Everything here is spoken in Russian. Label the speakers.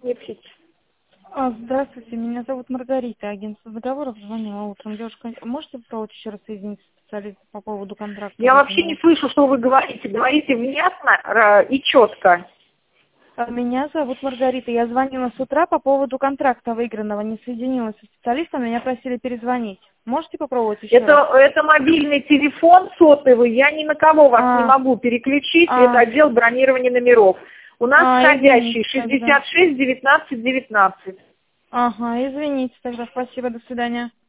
Speaker 1: Нефть.
Speaker 2: Здравствуйте, меня зовут Маргарита, агентство договоров, звонила утром. Девушка, можете попробовать еще раз соединить специалиста по поводу контракта
Speaker 1: Я вообще не
Speaker 2: выигранного?
Speaker 1: слышу, что вы говорите. Говорите внятно и четко.
Speaker 2: Меня зовут Маргарита, я звонила с утра по поводу контракта выигранного, не соединилась со специалистом, меня просили перезвонить. Можете попробовать еще раз?
Speaker 1: Это мобильный телефон сотовый. Я ни на кого вас не могу переключить. Это отдел бронирования номеров. У нас входящий
Speaker 2: Извините тогда.
Speaker 1: 66 19 19.
Speaker 2: Ага, извините тогда, спасибо, до свидания.